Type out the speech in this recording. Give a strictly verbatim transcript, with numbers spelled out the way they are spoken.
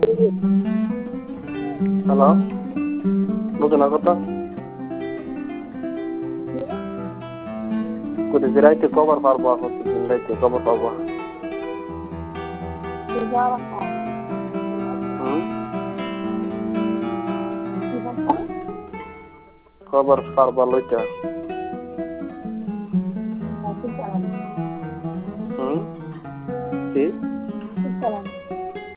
Halo? Bukan aku tuh. Kudu dirai te cover farbo ako dirai te cover farbo. Hmm? Cover farbo loja.